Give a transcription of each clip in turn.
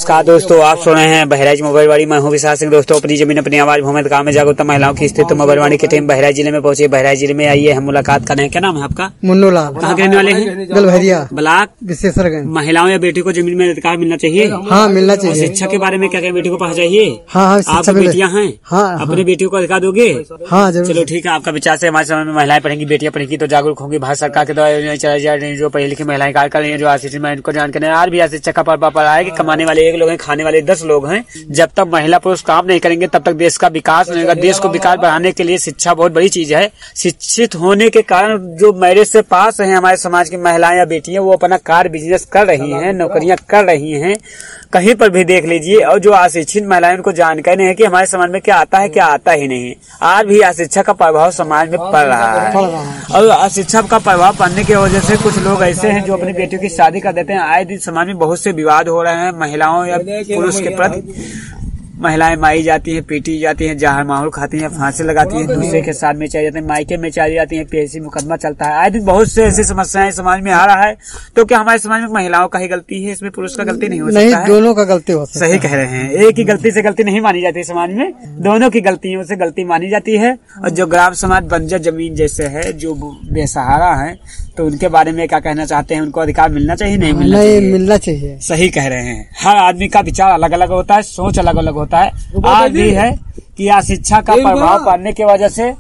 नमस्कार दोस्तों, आप सुन रहे हैं बहराइच मोबाइल वाड़ी। मैं हूं विशाल सिंह। दोस्तों, अपनी जमीन अपनी आवाज भूमि काम में जागरूकता महिलाओं की स्थिति मोबाइल वाड़ी की टीम बहराइच जिले में पहुंची। बहराइच जिले में आइए, हम मुलाकात कर रहे हैं। क्या नाम है आपका? मुन्नू लाल। कहाँ के रहने वाले हैं? गलभरिया ब्लॉक विशेषरगंज। महिलाओं या बेटी को जमीन में अधिकार मिलना चाहिए। हाँ, मिलना चाहिए। शिक्षा के बारे में क्या क्या बेटी को पढ़ना चाहिए? हाँ, आपकी बेटियां हैं? हाँ, अपनी बेटियों को अधिकार दोगे? हाँ जरूर। चलो ठीक है, आपका विचार से हमारे समय में महिलाएं पढ़ेंगी, बेटियां पढ़ेंगी तो जागरूक होंगी। भारत सरकार के द्वारा चलाई जा रही जो पढ़ी लिखी महिलाएं कार्य कर रही है, जो आशिक्षित मैं इनको जानकर आज भी शिक्षा का पर आए कि कमाने वाले 1 लोग हैं, खाने वाले 10 लोग हैं। जब तक महिला पुरुष काम नहीं करेंगे तब तक देश का विकास नहीं होगा। देश को विकास बढ़ाने के लिए शिक्षा बहुत बड़ी चीज है। शिक्षित होने के कारण जो मैरिज से पास है हमारे समाज की महिलाएं या बेटियां, वो अपना कार बिजनेस कर रही हैं, नौकरियां कर रही हैं, कहीं पर भी देख लीजिए। और जो अशिक्षित महिलाएं, उनको जानकारी नहीं है कि हमारे समाज में क्या आता है, क्या आता ही नहीं। आज भी अशिक्षा का प्रभाव समाज में पड़ रहा है और अशिक्षा का प्रभाव पड़ने की वजह से कुछ लोग ऐसे हैं जो अपनी बेटियों की शादी कर देते हैं। आए दिन समाज में बहुत से विवाद हो रहे हैं महिलाओं या पुरुष के प्रति। महिलाएं मारी जाती हैं, पीटी जाती हैं, जहर माहौल खाती हैं, फांसी लगाती हैं, दूसरे के साथ में चली जाती हैं, मायके में चली जाती हैं, पीएससी मुकदमा चलता है। आए दिन बहुत से ऐसी समस्याएं समाज में आ रहा है। तो क्या हमारे समाज में महिलाओं का ही गलती है? इसमें पुरुष का गलती नहीं हो सकता है? दोनों का गलती हो सकता है। सही कह रहे हैं। एक ही गलती से गलती नहीं मानी जाती समाज में, दोनों की गलतियों से गलती मानी जाती है। और जो ग्राम समाज बंजर जमीन जैसे है, जो बेसहारा है, तो उनके बारे में क्या कहना चाहते हैं? उनको अधिकार मिलना चाहिए, नहीं मिलना चाहिए? मिलना चाहिए। सही कह रहे हैं। हर आदमी का विचार अलग अलग होता है, सोच अलग अलग होता है। आज भी है कि शिक्षा का प्रभाव पड़ने की वजह से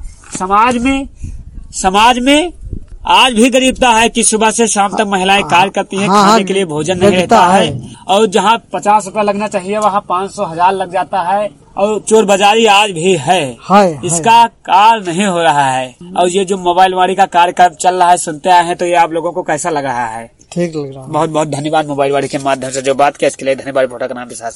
समाज में आज भी गरीबता है कि सुबह से शाम तक महिलाएं कार्य करती हैं, खाने के लिए भोजन नहीं रहता है। और जहाँ 50 रुपया लगना चाहिए वहाँ 500 1000 लग जाता है। और चोर बाजारी आज भी है। इसका कार्य नहीं हो रहा है। और ये जो मोबाइल वाड़ी का कार्य चल रहा है, सुनते आए हैं, तो ये आप लोगों को कैसा लग रहा है? ठीक लग रहा है। बहुत बहुत धन्यवाद मोबाइल वाड़ी के माध्यम से जो बात किया, इसके लिए धन्यवाद। भोटा का नाम विशाल।